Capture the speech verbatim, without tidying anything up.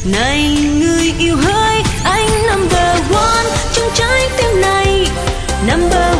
Này người yêu hỡi, anh number one trong trái tim này. Number